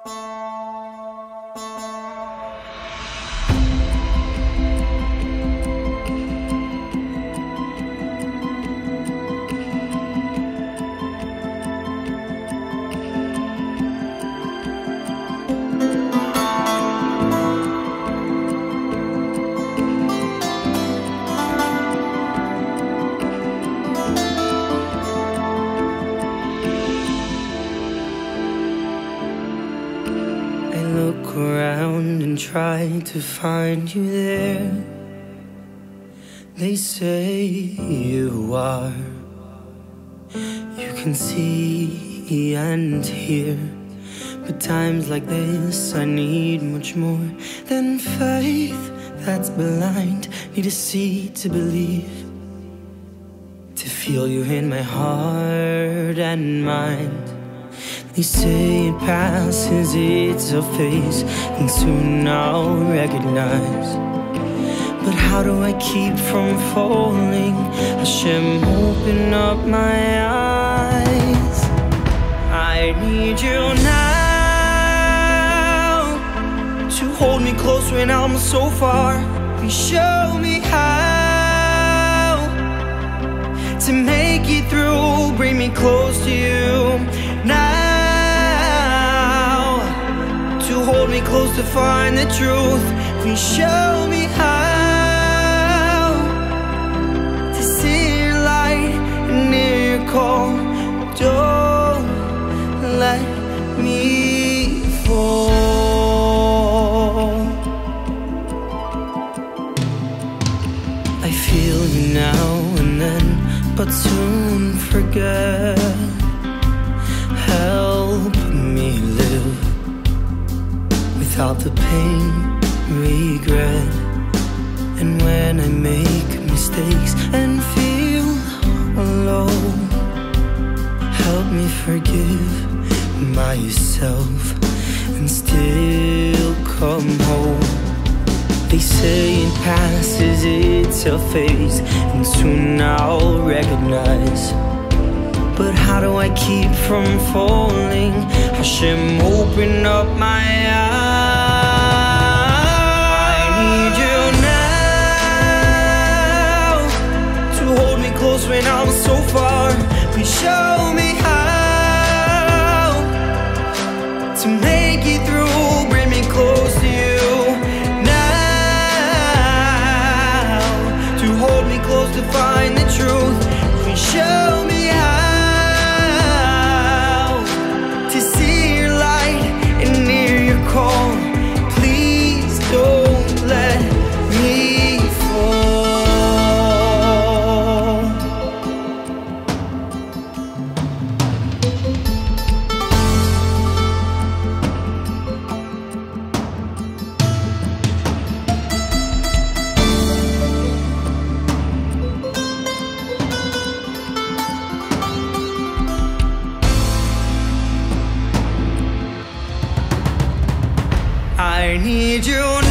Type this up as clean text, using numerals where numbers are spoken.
Look around and try to find you there. They say you are. You can see and hear. But times like this I need much more than faith that's blind. Need to see to believe, to feel you in my heart and mind. They say it passes, it's a phase, and soon I'll recognize. But how do I keep from falling? Hashem, open up my eyes. I need you now to hold me close when I'm so far. Please show me how to make it through. Bring me close to you now. Hold me close to find the truth. Please show me how to see your light and hear your call. Don't let me fall. I feel you now and then, but soon forget. Help me live without the pain, regret. And when I make mistakes and feel alone, help me forgive myself and still come home. They say it passes, it's a phase, and soon I'll recognize. But how do I keep from falling? Hashem, open up my eyes. I need you now to hold me close when I'm so far. Please show me how to make it through. Bring me close to you now, to hold me close to find the truth. Please show me how call. Please don't let me fall. I need you